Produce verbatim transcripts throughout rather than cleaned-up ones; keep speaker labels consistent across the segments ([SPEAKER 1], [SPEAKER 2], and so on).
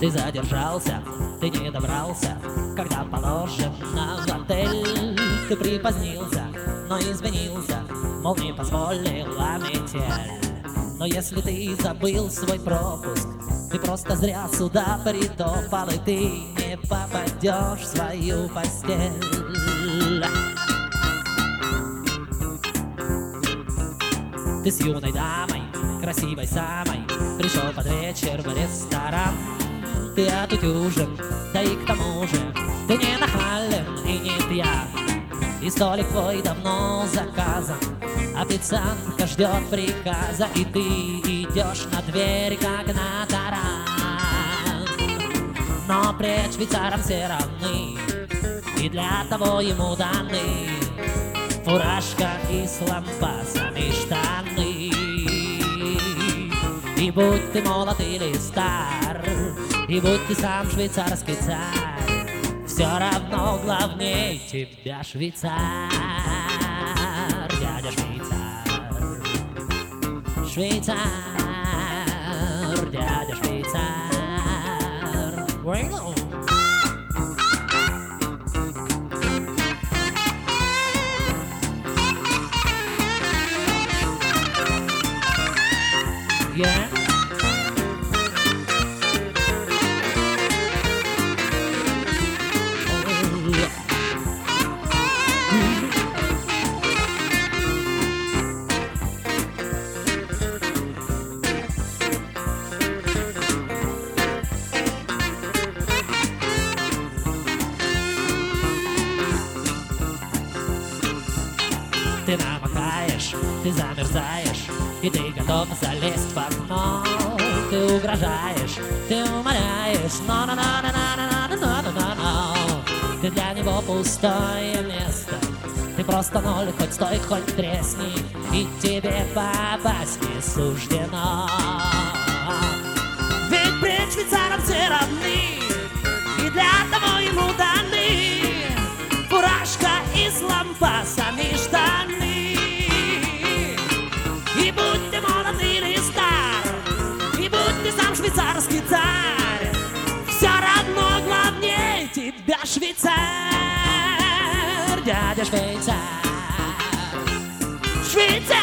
[SPEAKER 1] Ты задержался, ты не добрался, когда положено в отель. Ты припозднился, но извинился, мол, не позволила метель. Но если ты забыл свой пропуск, ты просто зря сюда притопал, и ты не попадешь в свою постель. Ты с юной дамой, красивой самой, пришел под вечер в ресторан. Ты отутюжен, да и к тому же ты не нахален и не пьян. И столик твой давно заказан, официантка ждет приказа, и ты идешь на дверь, как на таран. Но пред швейцаром все равны, и для того ему даны фуражка и с лампасами штаны. И будь ты молод или стар, и будь ты сам швейцарский царь, все равно главнее тебя швейцар, дядя швейцар. Швейцар, дядя швейцар. Yeah. Ты намокаешь, ты замерзаешь, и ты готов залезть в окно. Ты угрожаешь, ты умоляешь, но но но но но но но но но но ты для него пустое место. Ты просто ноль, хоть стой, хоть тресни, и тебе попасть не суждено. Ведь пред швейцаром все равны, и для того ему даны фуражка и с лампасами штаны. И будь ты молод или стар, и будь ты сам швейцарский царь, все равно главнее тебя швейцар, дядя швейцар. Швейцар,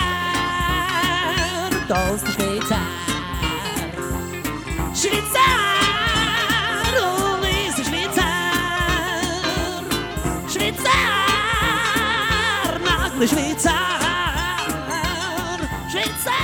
[SPEAKER 1] толстый швейцар. Швейцар, лысый швейцар. Швейцар, наглый швейцар. Швейцар.